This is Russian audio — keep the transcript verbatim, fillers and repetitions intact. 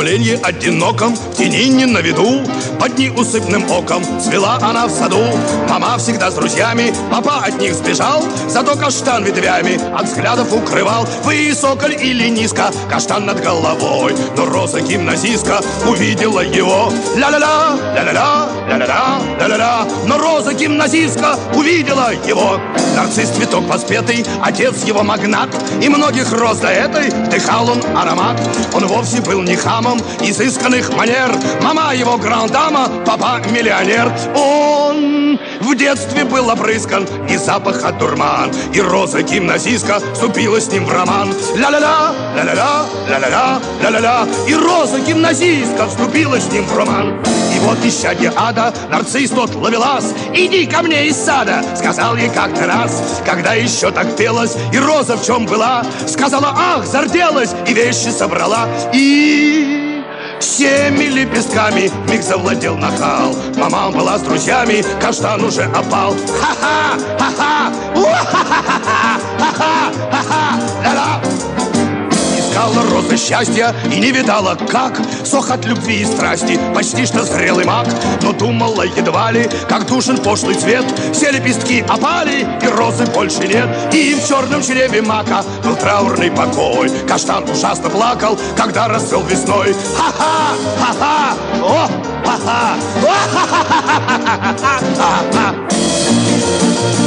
поленье одиноком, в тени не на виду, под неусыпным оком цвела она в саду. Мама всегда с друзьями, папа от них сбежал, зато каштан ветвями от взглядов укрывал. Высоко или низко, каштан над головой, но роза гимназистка увидела его. Ля-ля-ля, ля-ля-ля, ля-ля-ля, ля-ля-ля, но роза гимназистка увидела его. Нарцисс цветок воспетый, отец его магнат, и многих роз до этой вдыхал он аромат. Он вовсе был не хамом изысканных манер, мама его гранд-дама, папа миллионер. Он в детстве был опрыскан и запаха дурман, и роза гимназистка вступила с ним в роман. Ля-ля-ля, ля-ля-ля, ля-ля-ля, ля-ля-ля, и роза гимназистка вступила с ним в роман. И вот исчадье ада, нарцисс тот ловелас, иди ко мне из сада, сказал ей как-то раз, когда еще так пелось, и роза в чем была, сказала ах, зарделась, и вещи собрала, и всеми лепестками миг завладел нахал. Мама была с друзьями, каштан уже опал. Ха-ха, ха-ха, уа-ха-ха-ха, ха-ха, ха-ха, ля-ля. Искала роза счастья и не видала, как сох от любви и страсти, почти что зрелый мак. Но думала едва ли, как душен пошлый цвет, все лепестки опали, и розы больше нет. И в черном чреве мака был траурный покой. Каштан ужасно плакал, когда расцвел весной. Ха-ха, ха-ха, о, ха-ха, о, ха-ха-ха-ха-ха-ха-ха.